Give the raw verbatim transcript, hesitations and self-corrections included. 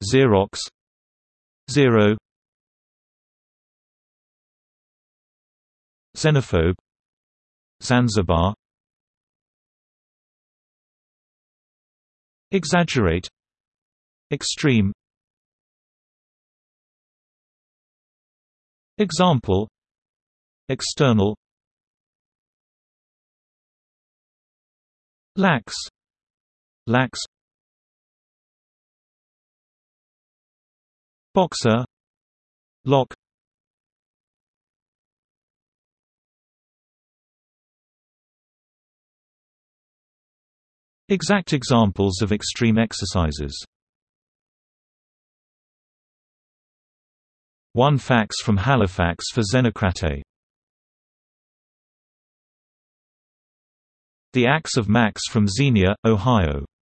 Xerox, Zero, Xenophobe, Zanzibar. Exaggerate, extreme. Example: external, lax, lax. Boxer, lock. Exact examples of extreme exercises. One fax from Halifax for Xenocrate. The Axe of Max from Xenia, Ohio.